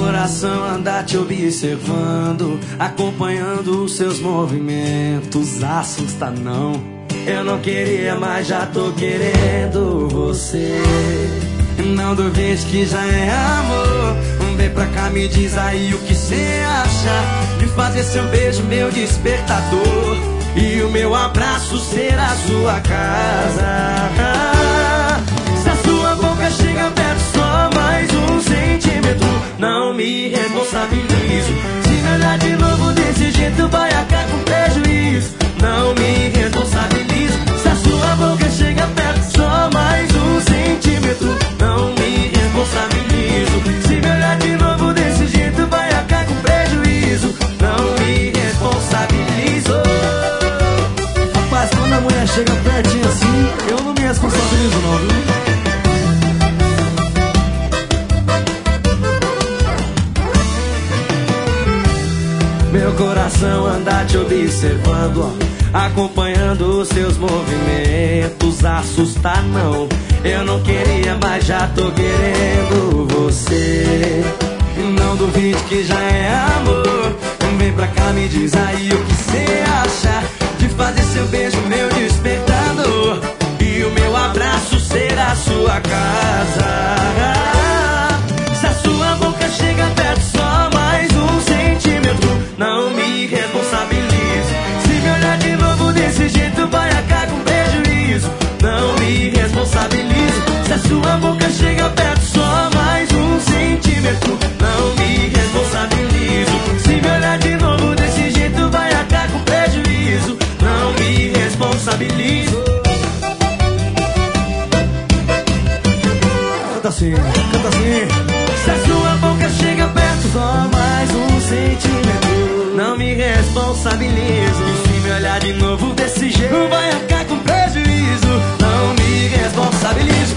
coração anda te observando, acompanhando os seus movimentos. Assusta não, eu não queria, mas já tô querendo você. Não duvide que já é amor. Vem pra cá, me diz aí o que cê acha de fazer seu beijo meu despertador e o meu abraço ser a sua casa. Se a sua boca chega perto só mais um centímetro, não me responsabilizo. Se me olhar de novo desse jeito vai acabar com prejuízo. Não me responsabilizo. Se a sua boca chega perto só mais um centímetro, não me responsabilizo. Se me olhar de novo desse jeito vai acabar com prejuízo. Não me responsabilizo. Rapaz, quando a mulher chega pertinho assim, eu não me responsabilizo não, viu? Meu coração anda te observando, ó, acompanhando os seus movimentos. Assusta não, eu não queria, mas já tô querendo você. Não duvide que já é amor. Vem pra cá, me diz aí o que cê acha de fazer seu beijo meu despertador e o meu abraço ser a sua casa. Se a sua boca chega perto só mais um centímetro, não me responsabilizo. Se me olhar de novo desse jeito vai acabar com prejuízo. Não me responsabilizo. Se a sua boca chega perto só mais um centímetro, não me responsabilizo. Se me olhar de novo desse jeito vai acabar com prejuízo. Não me responsabilizo. Canta assim, canta assim. Se a sua boca chega perto só mais um centímetro, não me responsabilizo. E se me olhar de novo desse jeito vai acabar com prejuízo. Não me responsabilizo.